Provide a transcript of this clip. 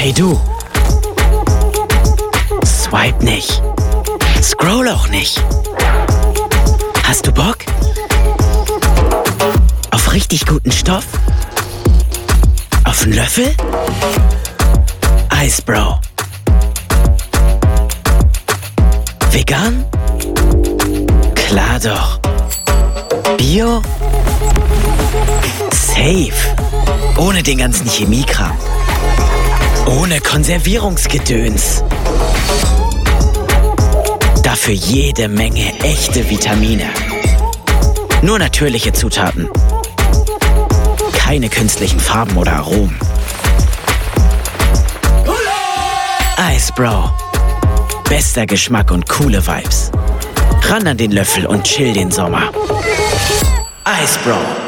Hey du. Swipe nicht. Scroll auch nicht. Hast du Bock? Auf richtig guten Stoff? Auf einen Löffel? Icebro. Vegan? Klar doch. Bio? Safe. Ohne den ganzen Chemiekram. Ohne Konservierungsgedöns. Dafür jede Menge echte Vitamine. Nur natürliche Zutaten. Keine künstlichen Farben oder Aromen. Icebro. Bester Geschmack und coole Vibes. Ran an den Löffel und chill den Sommer. Icebro.